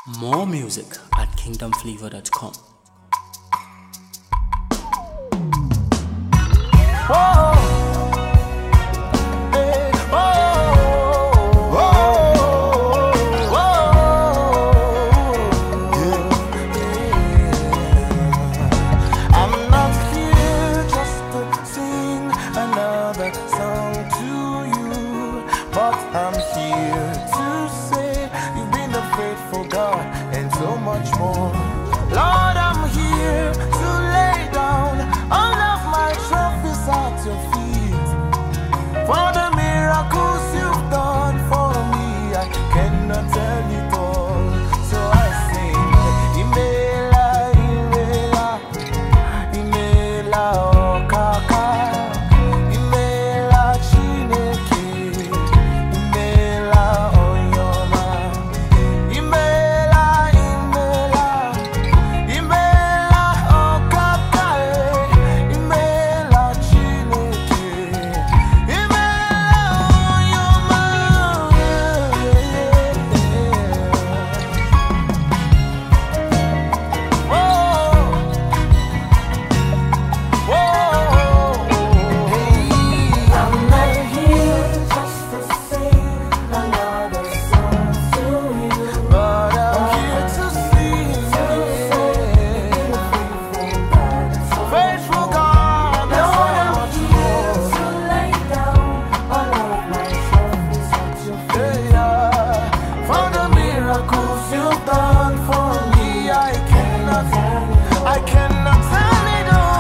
More music at kingdomflavor.com. I'm not here just to sing another song to you, but I'm here to say you've been a faithful God and so much more. Lord, I'm here to lay down all of my trophies at your feet. For the miracles you've done for me, I cannot tell it all. So I sing, Imela, Imela, Imela, Okaka, Imela, Chineke, Imela, Onyoma, Imela, Imela, Imela, Okaka, Imela, Chineke, Imela, Onyoma. I'm not here just to sing another song to you, but I'm here to sing, faithful God. Lord, I'm here to lay down all of my trophies at your feet. For the miracles you've done for me, I cannot tell it all.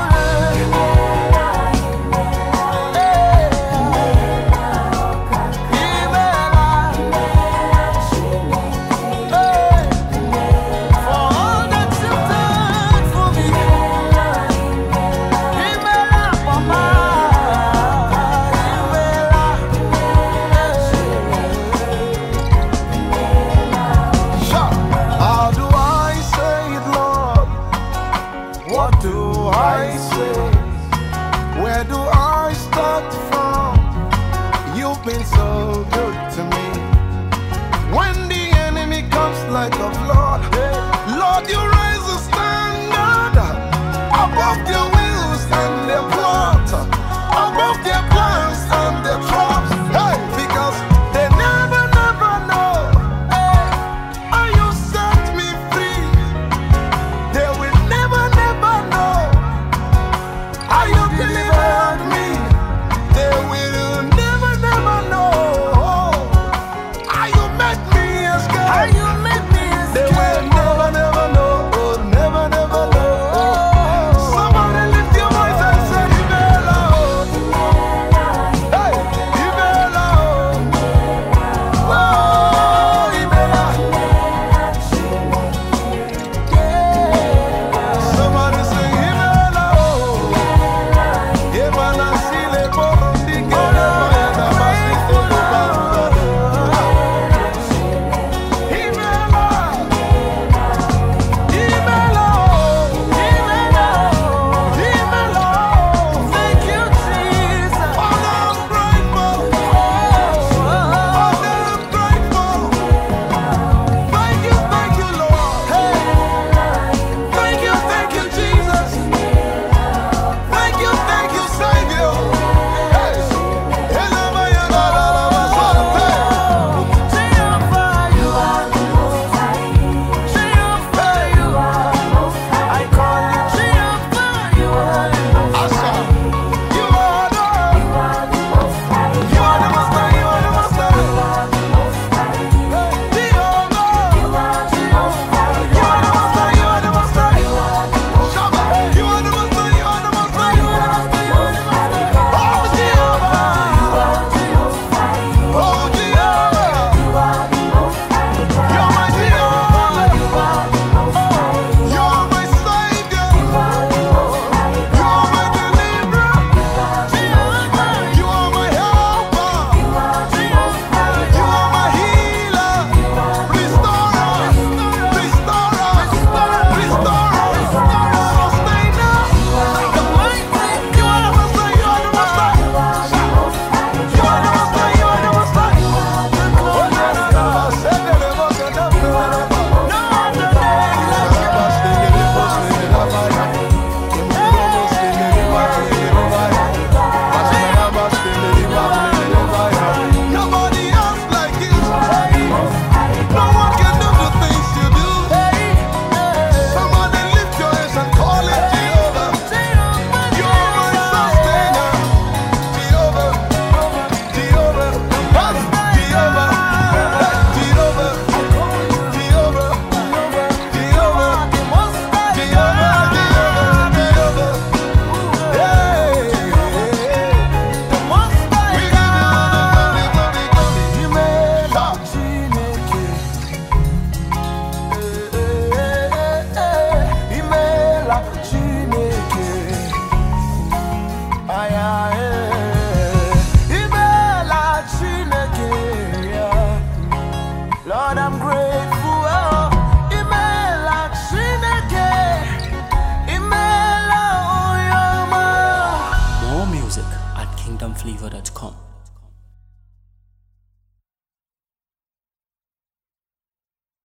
How do I say it, Lord? What do I say? Where do I start from? You've been so good to me. When the enemy comes like a flood, Lord, you raise a standard above their wills and their plot, above their plans and their traps. Hey, because they never know. How you set me free? They will never know how you delivered me. They will never know how you make me escape. They will never know, never know. Somebody Lord, I'm grateful. Oh, Imela Chineke, Imela Oyama. More music at kingdomflavor.com.